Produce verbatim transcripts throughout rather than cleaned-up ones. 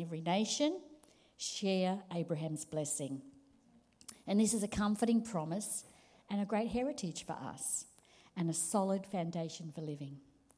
every nation share Abraham's blessing. And this is a comforting promise and a great heritage for us and a solid foundation for living.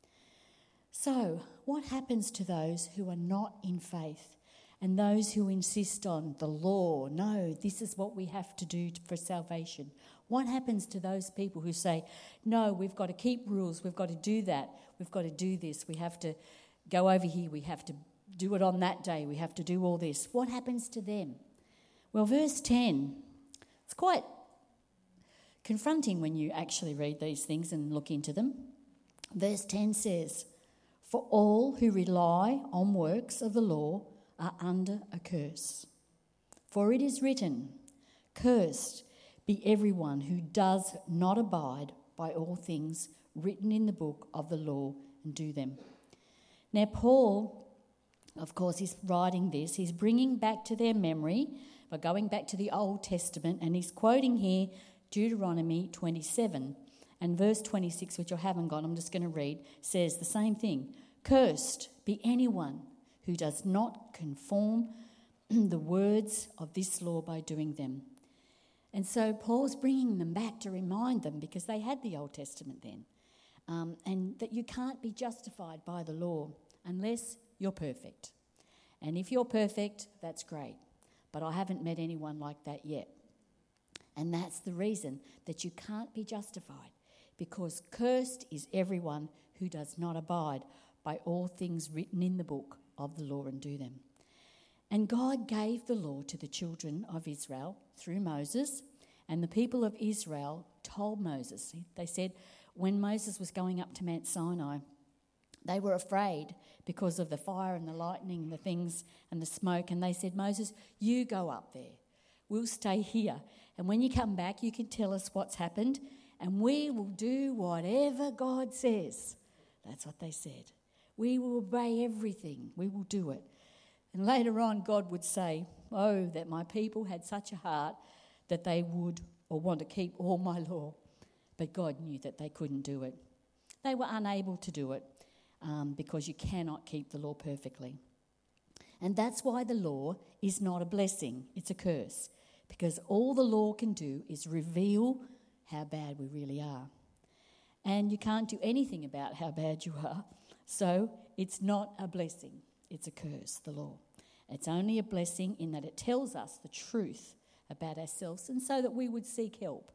So, what happens to those who are not in faith and those who insist on the law? No, this is what we have to do for salvation. What happens to those people who say, no, we've got to keep rules, we've got to do that, we've got to do this, we have to go over here, we have to do it on that day, we have to do all this? What happens to them? Well, verse ten, it's quite confronting when you actually read these things and look into them. Verse ten says, for all who rely on works of the law are under a curse. For it is written, cursed be everyone who does not abide by all things written in the book of the law and do them. Now, Paul, of course, is writing this. He's bringing back to their memory by going back to the Old Testament, and he's quoting here Deuteronomy twenty-seven. And verse twenty-six, which I haven't got, I'm just going to read, says the same thing. Cursed be anyone who does not conform the words of this law by doing them. And so Paul's bringing them back to remind them, because they had the Old Testament then, um, and that you can't be justified by the law unless you're perfect. And if you're perfect, that's great. But I haven't met anyone like that yet. And that's the reason that you can't be justified, because cursed is everyone who does not abide by all things written in the book of the law and do them. And God gave the law to the children of Israel through Moses, and the people of Israel told Moses. They said when Moses was going up to Mount Sinai, they were afraid because of the fire and the lightning, the things and the smoke, and they said, Moses, you go up there. We'll stay here. And when you come back, you can tell us what's happened, and we will do whatever God says. That's what they said. We will obey everything. We will do it. And later on, God would say, oh, that my people had such a heart that they would or want to keep all my law. But God knew that they couldn't do it. They were unable to do it um, because you cannot keep the law perfectly. And that's why the law is not a blessing. It's a curse. Because all the law can do is reveal how bad we really are. And you can't do anything about how bad you are. So it's not a blessing. It's a curse, the law. It's only a blessing in that it tells us the truth about ourselves, and so that we would seek help.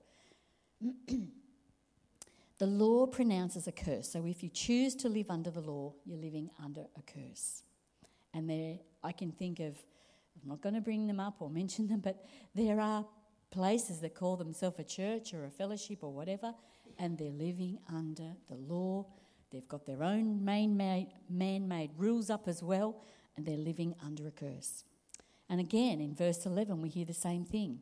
The law pronounces a curse. So if you choose to live under the law, you're living under a curse. And there, I can think of, I'm not going to bring them up or mention them, but there are places that call themselves a church or a fellowship or whatever, and they're living under the law. They've got their own man-made, man-made rules up as well, and they're living under a curse. And again, in verse eleven, we hear the same thing.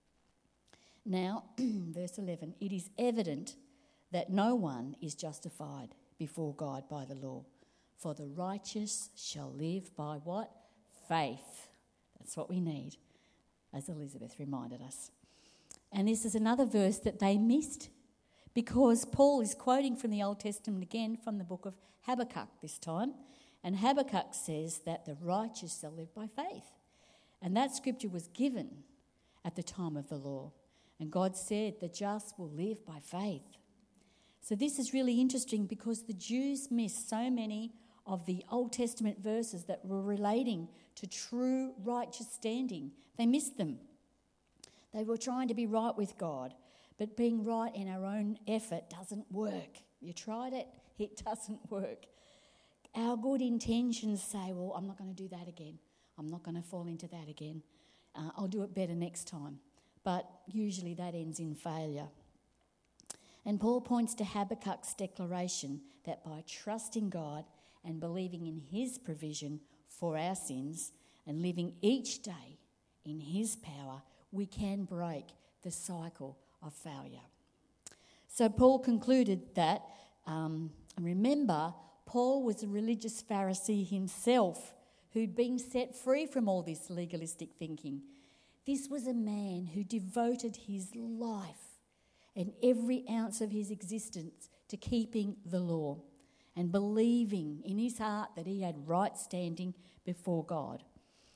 Now, verse eleven, it is evident that no one is justified before God by the law, for the righteous shall live by what? Faith. That's what we need, as Elizabeth reminded us. And this is another verse that they missed, because Paul is quoting from the Old Testament again, from the book of Habakkuk this time. And Habakkuk says that the righteous shall live by faith. And that scripture was given at the time of the law. And God said the just will live by faith. So this is really interesting, because the Jews missed so many of the Old Testament verses that were relating to true righteous standing. They missed them. They were trying to be right with God. But being right in our own effort doesn't work. You tried it, it doesn't work. Our good intentions say, well, I'm not going to do that again. I'm not going to fall into that again. Uh, I'll do it better next time. But usually that ends in failure. And Paul points to Habakkuk's declaration that by trusting God and believing in his provision for our sins and living each day in his power, we can break the cycle of failure. So Paul concluded that, um, remember, Paul was a religious Pharisee himself who'd been set free from all this legalistic thinking. This was a man who devoted his life and every ounce of his existence to keeping the law and believing in his heart that he had right standing before God.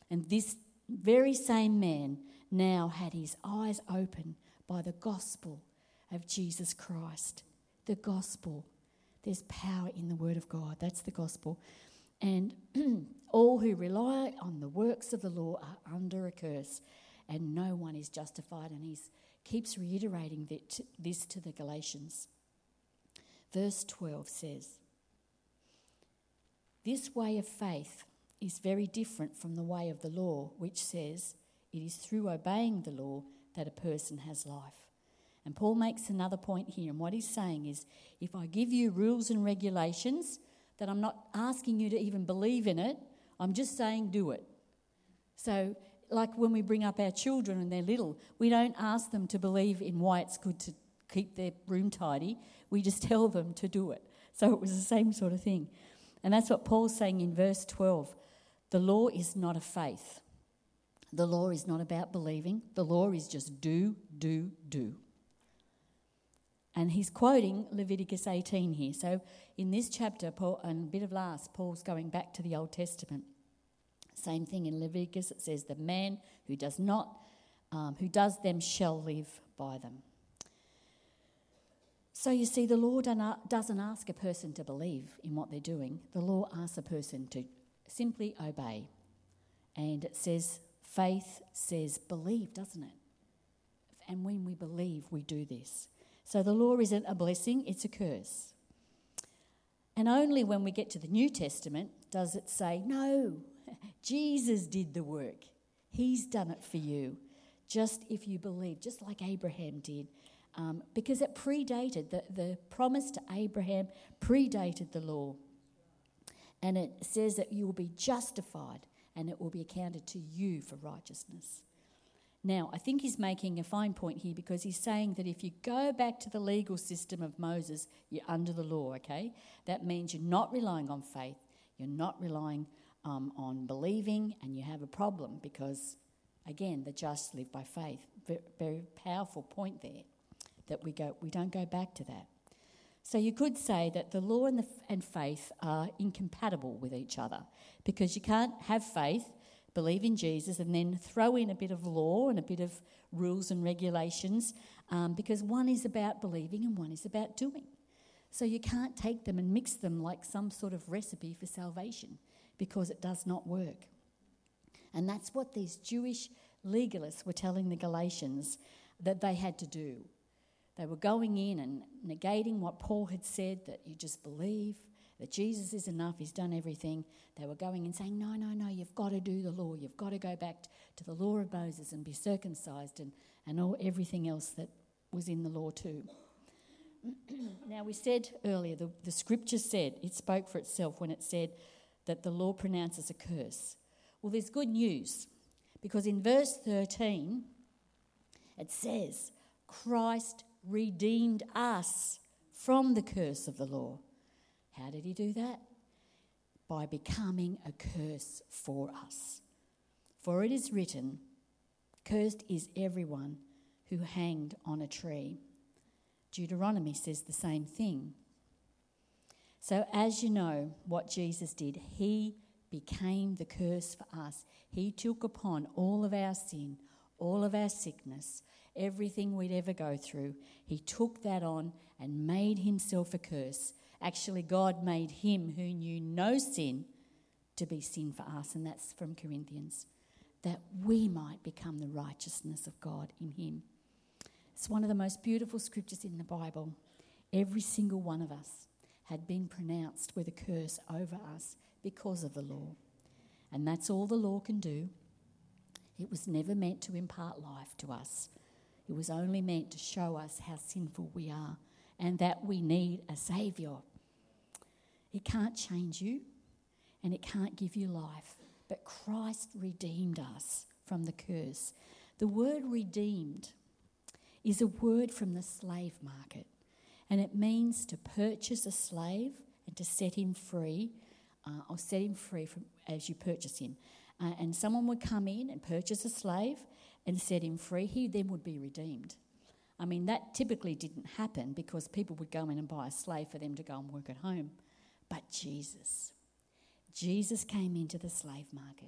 And this very same man now had his eyes open by the gospel of Jesus Christ. The gospel. There's power in the word of God. That's the gospel. And all who rely on the works of the law are under a curse, and no one is justified. And he keeps reiterating that, this to the Galatians. Verse twelve says, "This way of faith is very different from the way of the law, which says it is through obeying the law that a person has life." And Paul makes another point here, and what he's saying is, if I give you rules and regulations, that I'm not asking you to even believe in it, I'm just saying do it. So, like when we bring up our children and they're little, we don't ask them to believe in why it's good to keep their room tidy, we just tell them to do it. So it was the same sort of thing. And that's what Paul's saying in verse twelve. The law is not a faith. The law is not about believing. The law is just do, do, do. And he's quoting Leviticus eighteen here. So in this chapter, Paul, and a bit of last, Paul's going back to the Old Testament. Same thing in Leviticus. It says, "The man who does not, um, who does them shall live by them." So you see, the law doesn't ask a person to believe in what they're doing. The law asks a person to simply obey. And it says, faith says believe, doesn't it? And when we believe, we do this. So the law isn't a blessing, it's a curse. And only when we get to the New Testament does it say, no, Jesus did the work. He's done it for you. Just if you believe, just like Abraham did. Um, because it predated, the, the promise to Abraham predated the law. And it says that you will be justified and it will be accounted to you for righteousness. Now, I think he's making a fine point here because he's saying that if you go back to the legal system of Moses, you're under the law, okay? That means you're not relying on faith, you're not relying um, on believing, and you have a problem because, again, the just live by faith. Very, very powerful point there. That we go, we don't go back to that. So you could say that the law and, the, and faith are incompatible with each other because you can't have faith, believe in Jesus, and then throw in a bit of law and a bit of rules and regulations um, because one is about believing and one is about doing. So you can't take them and mix them like some sort of recipe for salvation because it does not work. And that's what these Jewish legalists were telling the Galatians that they had to do. They were going in and negating what Paul had said, that you just believe, that Jesus is enough, he's done everything. They were going and saying, no, no, no, you've got to do the law. You've got to go back to the law of Moses and be circumcised and, and all everything else that was in the law too. Now, we said earlier, the, the scripture said, it spoke for itself when it said that the law pronounces a curse. Well, there's good news because in verse thirteen, it says, Christ redeemed us from the curse of the law. How did he do that? By becoming a curse for us. For it is written, cursed is everyone who hanged on a tree. Deuteronomy says the same thing. So as you know what Jesus did, he became the curse for us. He took upon all of our sin, all of our sickness, everything we'd ever go through. He took that on and made himself a curse. Actually, God made him who knew no sin to be sin for us, and that's from Corinthians, that we might become the righteousness of God in him. It's one of the most beautiful scriptures in the Bible. Every single one of us had been pronounced with a curse over us because of the law. And that's all the law can do. It was never meant to impart life to us. It was only meant to show us how sinful we are and that we need a saviour. It can't change you and it can't give you life, but Christ redeemed us from the curse. The word redeemed is a word from the slave market, and it means to purchase a slave and to set him free, uh, or set him free from as you purchase him. Uh, and someone would come in and purchase a slave and set him free. He then would be redeemed. I mean, that typically didn't happen because people would go in and buy a slave for them to go and work at home. But Jesus, Jesus came into the slave market.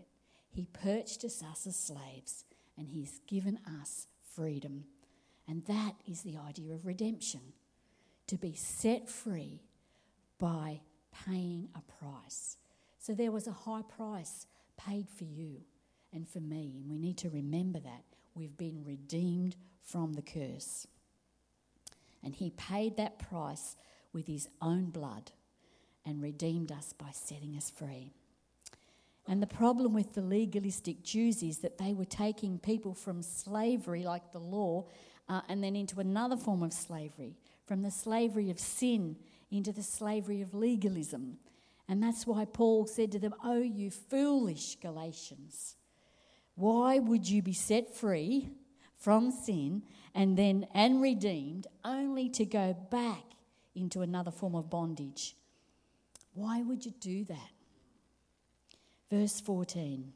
He purchased us as slaves, and he's given us freedom. And that is the idea of redemption, to be set free by paying a price. So there was a high price paid for you and for me, and we need to remember that. We've been redeemed from the curse. And he paid that price with his own blood and redeemed us by setting us free. And the problem with the legalistic Jews is that they were taking people from slavery, like the law, uh, and then into another form of slavery, from the slavery of sin into the slavery of legalism. And that's why Paul said to them, "Oh, you foolish Galatians, why would you be set free from sin and then and redeemed only to go back into another form of bondage? Why would you do that?" Verse fourteen,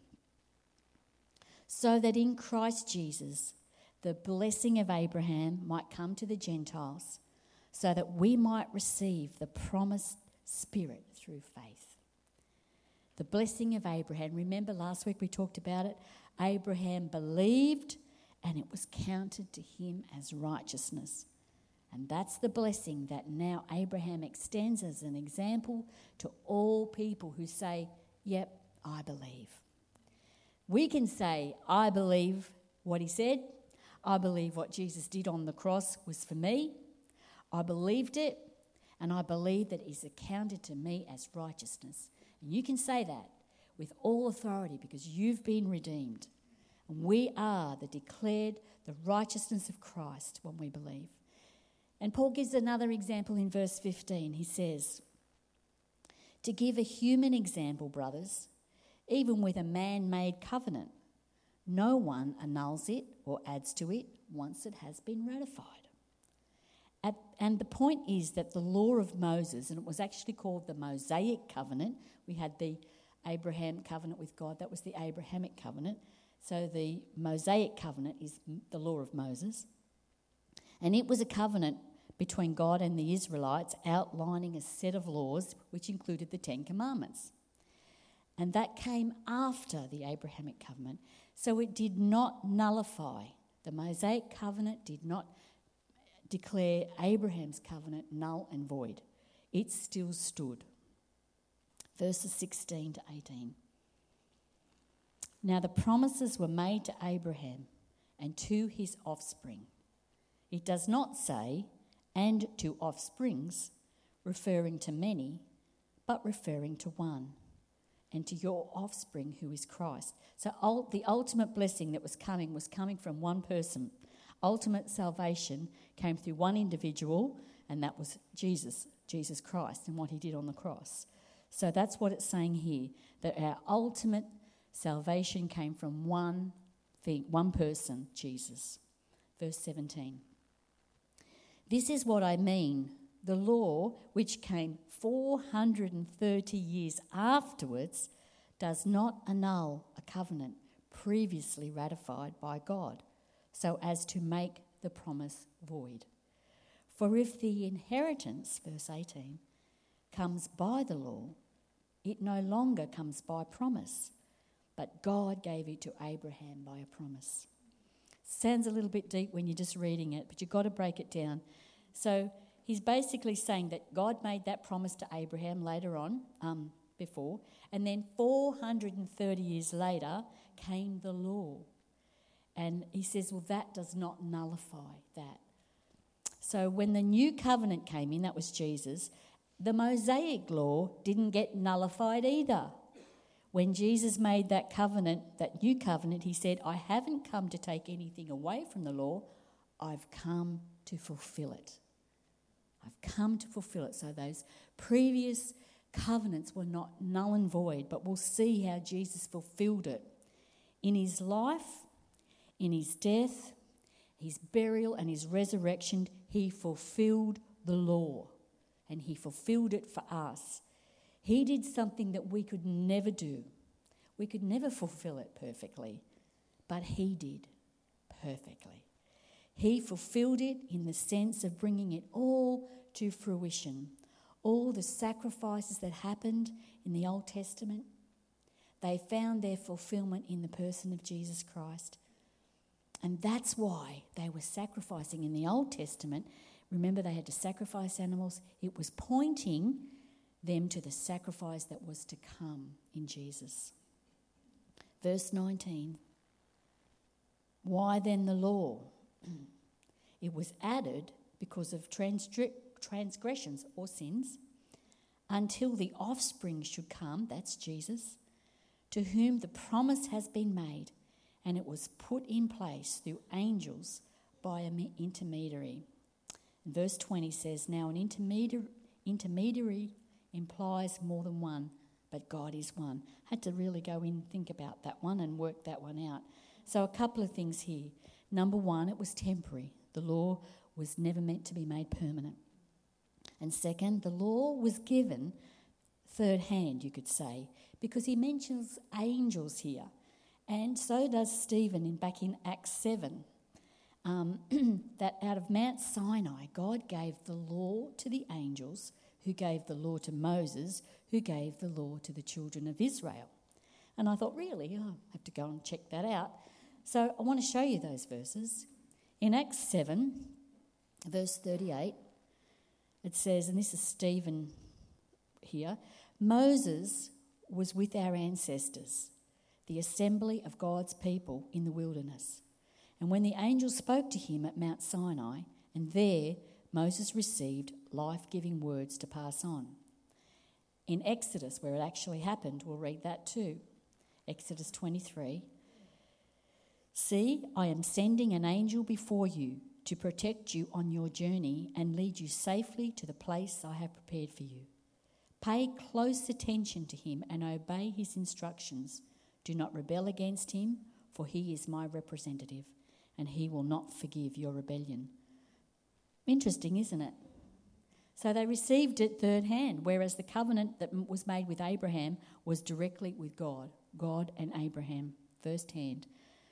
"So that in Christ Jesus the blessing of Abraham might come to the Gentiles, so that we might receive the promised Spirit through faith." The blessing of Abraham. Remember last week we talked about it. Abraham believed and it was counted to him as righteousness. And that's the blessing that now Abraham extends as an example to all people who say, "Yep, I believe." We can say, "I believe what he said. I believe what Jesus did on the cross was for me. I believed it, and I believe that it is accounted to me as righteousness." And you can say that with all authority because you've been redeemed. And we are the declared, the righteousness of Christ when we believe. And Paul gives another example in verse fifteen. He says, "To give a human example, brothers, even with a man-made covenant, no one annuls it or adds to it once it has been ratified." At, and the point is that the law of Moses, and it was actually called the Mosaic covenant. We had the Abraham covenant with God. That was the Abrahamic covenant. So the Mosaic covenant is the law of Moses. And it was a covenant between God and the Israelites outlining a set of laws which included the Ten Commandments. And that came after the Abrahamic covenant. So it did not nullify. The Mosaic covenant did not declare Abraham's covenant null and void. It still stood. Verses sixteen to eighteen. "Now the promises were made to Abraham and to his offspring. It does not say, and to offsprings, referring to many, but referring to one, and to your offspring who is Christ." So the ultimate blessing that was coming was coming from one person. Ultimate salvation came through one individual, and that was Jesus, Jesus Christ, and what he did on the cross. So that's what it's saying here, that our ultimate salvation came from one thing, one person, Jesus. Verse seventeen. "This is what I mean. The law, which came four hundred thirty years afterwards, does not annul a covenant previously ratified by God, so as to make the promise void. For if the inheritance," verse eighteen, "comes by the law, it no longer comes by promise, but God gave it to Abraham by a promise." Sounds a little bit deep when you're just reading it, but you've got to break it down. So he's basically saying that God made that promise to Abraham later on, um, before, and then four hundred thirty years later came the law. And he says, well, that does not nullify that. So when the new covenant came in, that was Jesus, the Mosaic law didn't get nullified either. When Jesus made that covenant, that new covenant, he said, "I haven't come to take anything away from the law. I've come to fulfill it. I've come to fulfill it." So those previous covenants were not null and void, but we'll see how Jesus fulfilled it. In his life, in his death, his burial and his resurrection, he fulfilled the law, and he fulfilled it for us. He did something that we could never do. We could never fulfill it perfectly, but he did perfectly. He fulfilled it in the sense of bringing it all to fruition. All the sacrifices that happened in the Old Testament, they found their fulfillment in the person of Jesus Christ. And that's why they were sacrificing in the Old Testament. Remember, they had to sacrifice animals. It was pointing them to the sacrifice that was to come in Jesus. Verse nineteen. Why then the law? It was added because of transgr- transgressions or sins, until the offspring should come, that's Jesus, to whom the promise has been made, and it was put in place through angels by an intermediary. And verse twenty says, now an intermediary, intermediary implies more than one, but God is one. Had to really go in and think about that one and work that one out. So a couple of things here. Number one, it was temporary. The law was never meant to be made permanent. And second, the law was given third hand, you could say, because he mentions angels here. And so does Stephen in back in Acts seven, um, that out of Mount Sinai, God gave the law to the angels, who gave the law to Moses, who gave the law to the children of Israel. And I thought, really? Oh, I have to go and check that out. So I want to show you those verses. In Acts seven, verse thirty-eight, it says, and this is Stephen here, Moses was with our ancestors, the assembly of God's people in the wilderness. And when the angel spoke to him at Mount Sinai, and there Moses received life-giving words to pass on. In Exodus, where it actually happened, we'll read that too. Exodus twenty-three. See, I am sending an angel before you to protect you on your journey and lead you safely to the place I have prepared for you. Pay close attention to him and obey his instructions. Do not rebel against him, for he is my representative, and he will not forgive your rebellion. Interesting, isn't it? So they received it third hand, whereas the covenant that was made with Abraham was directly with God, God and Abraham first hand.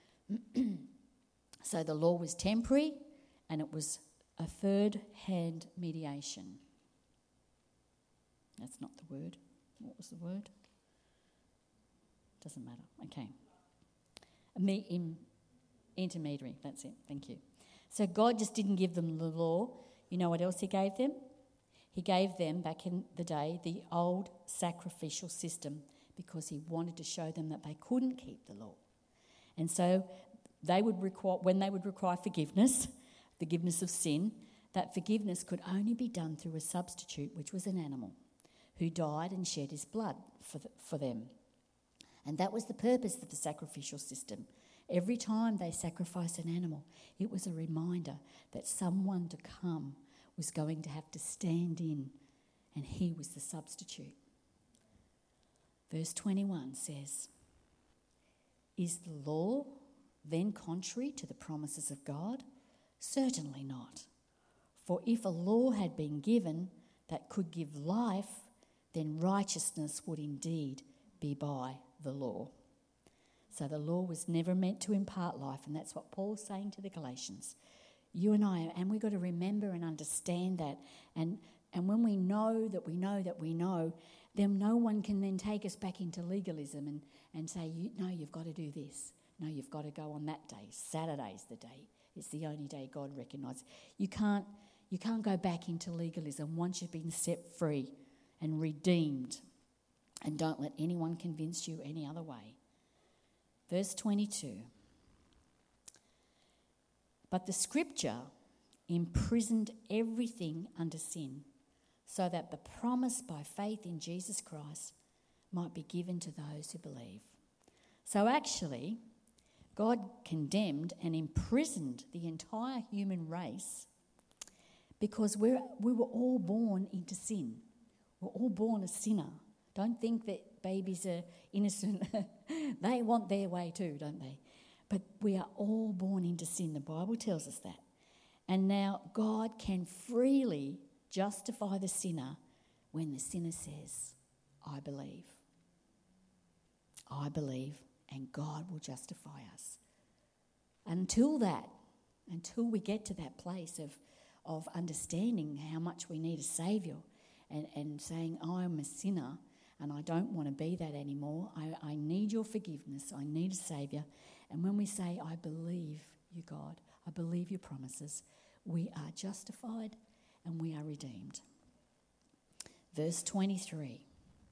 So the law was temporary and it was a third hand mediation. That's not the word. What was the word? Doesn't matter. Okay. A me- in, intermediary, that's it. Thank you. So God just didn't give them the law. You know what else he gave them? He gave them, back in the day, the old sacrificial system, because he wanted to show them that they couldn't keep the law. And so they would require, when they would require forgiveness, forgiveness of sin, that forgiveness could only be done through a substitute, which was an animal, who died and shed his blood for, the, for them. And that was the purpose of the sacrificial system. Every time they sacrificed an animal, it was a reminder that someone to come was going to have to stand in, and he was the substitute. Verse twenty-one says, is the law then contrary to the promises of God? Certainly not. For if a law had been given that could give life, then righteousness would indeed be by the law. So the law was never meant to impart life, and that's what Paul's saying to the Galatians. You and I, and we've got to remember and understand that. And, and when we know that we know that we know, then no one can then take us back into legalism and, and say, you, no, you've got to do this. No, you've got to go on that day. Saturday's the day. It's the only day God recognises. You can't, you can't go back into legalism once you've been set free and redeemed. And don't let anyone convince you any other way. Verse twenty-two. But the scripture imprisoned everything under sin, so that the promise by faith in Jesus Christ might be given to those who believe. So actually, God condemned and imprisoned the entire human race because we're, we were all born into sin. We're all born a sinner. Don't think that babies are innocent. They want their way too, don't they? But we are all born into sin. The Bible tells us that. And now God can freely justify the sinner when the sinner says, I believe. I believe, and God will justify us. Until that, until we get to that place of, of understanding how much we need a saviour and, and saying, I'm a sinner, and I don't want to be that anymore. I, I need your forgiveness. I need a Saviour. And when we say, I believe you, God, I believe your promises, we are justified and we are redeemed. Verse twenty-three.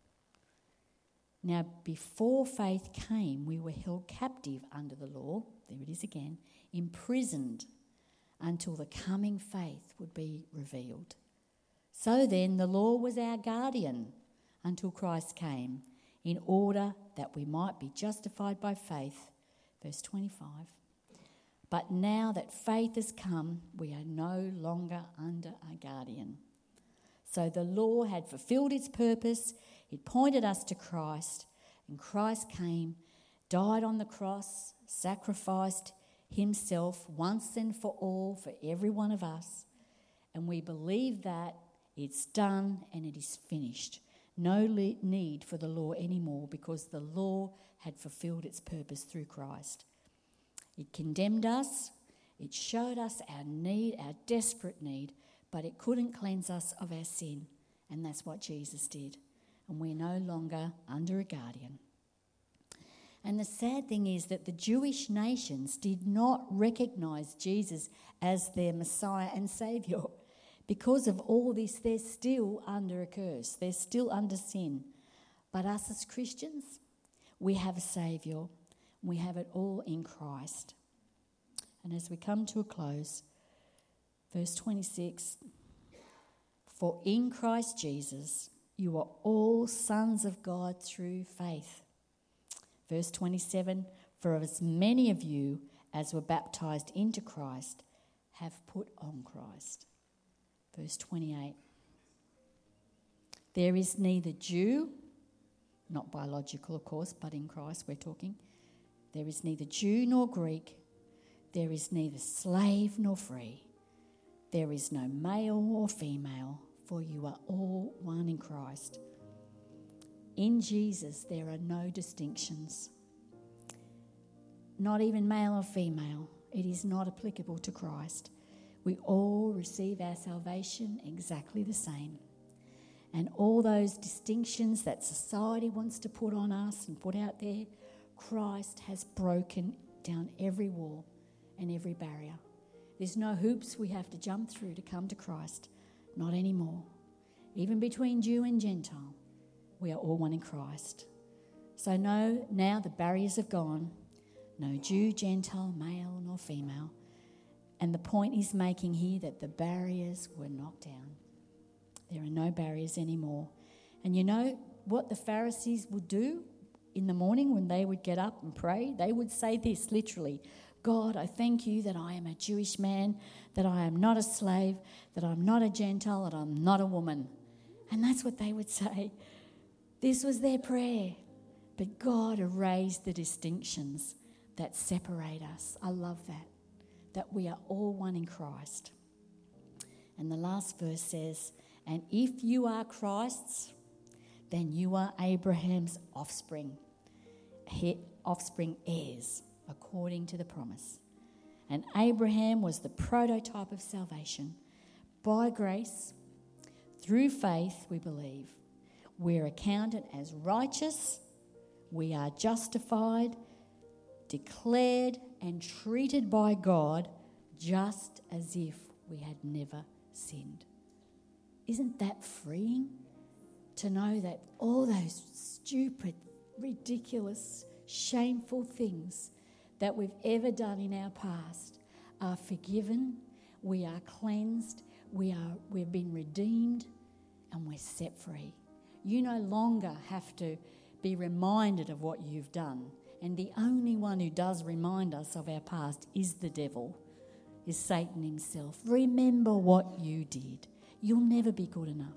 Now, before faith came, we were held captive under the law, there it is again, imprisoned until the coming faith would be revealed. So then, the law was our guardian until Christ came, in order that we might be justified by faith. Verse twenty-five. But now that faith has come, we are no longer under a guardian. So the law had fulfilled its purpose. It pointed us to Christ, and Christ came, died on the cross, sacrificed himself once and for all for every one of us. And we believe that it's done and it is finished. No le- need for the law anymore, because the law had fulfilled its purpose through Christ. It condemned us. It showed us our need, our desperate need, but it couldn't cleanse us of our sin. And that's what Jesus did. And we're no longer under a guardian. And the sad thing is that the Jewish nations did not recognise Jesus as their Messiah and Saviour. Because of all this, they're still under a curse. They're still under sin. But us as Christians, we have a Saviour. We have it all in Christ. And as we come to a close, verse twenty-six, for in Christ Jesus you are all sons of God through faith. Verse twenty-seven, for as many of you as were baptised into Christ have put on Christ. Verse twenty-eight, there is neither Jew, not biological of course, but in Christ we're talking, there is neither Jew nor Greek, there is neither slave nor free, there is no male or female, for you are all one in Christ. In Jesus there are no distinctions, not even male or female. It is not applicable to Christ. We all receive our salvation exactly the same. And all those distinctions that society wants to put on us and put out there, Christ has broken down every wall and every barrier. There's no hoops we have to jump through to come to Christ. Not anymore. Even between Jew and Gentile, we are all one in Christ. So no, now the barriers have gone. No Jew, Gentile, male nor female. And the point he's making here that the barriers were knocked down. There are no barriers anymore. And you know what the Pharisees would do in the morning when they would get up and pray? They would say this literally, God, I thank you that I am a Jewish man, that I am not a slave, that I'm not a Gentile, that I'm not a woman. And that's what they would say. This was their prayer. But God erased the distinctions that separate us. I love that, that we are all one in Christ. And the last verse says, and if you are Christ's, then you are Abraham's offspring, offspring heirs, according to the promise. And Abraham was the prototype of salvation. By grace, through faith, we believe. We're accounted as righteous. We are justified, declared and treated by God just as if we had never sinned. Isn't that freeing to know that all those stupid, ridiculous, shameful things that we've ever done in our past are forgiven, we are cleansed, we are, we've been redeemed, and we're set free. You no longer have to be reminded of what you've done. And the only one who does remind us of our past is the devil, is Satan himself. Remember what you did. You'll never be good enough.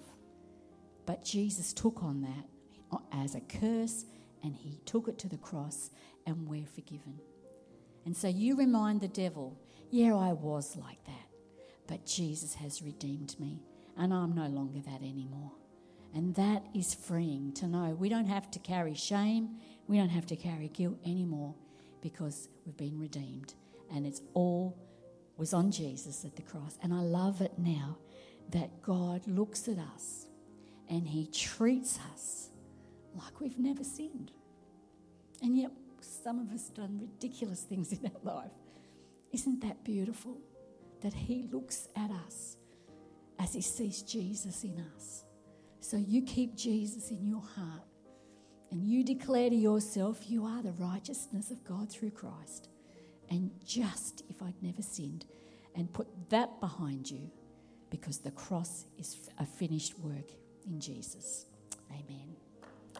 But Jesus took on that as a curse, and he took it to the cross, and we're forgiven. And so you remind the devil, yeah, I was like that, but Jesus has redeemed me, and I'm no longer that anymore. And that is freeing to know we don't have to carry shame, we don't have to carry guilt anymore, because we've been redeemed. And it's all was on Jesus at the cross. And I love it now that God looks at us and he treats us like we've never sinned. And yet some of us done ridiculous things in our life. Isn't that beautiful? That he looks at us as he sees Jesus in us. So you keep Jesus in your heart and you declare to yourself, you are the righteousness of God through Christ. And just if I'd never sinned, and put that behind you, because the cross is a finished work in Jesus. Amen.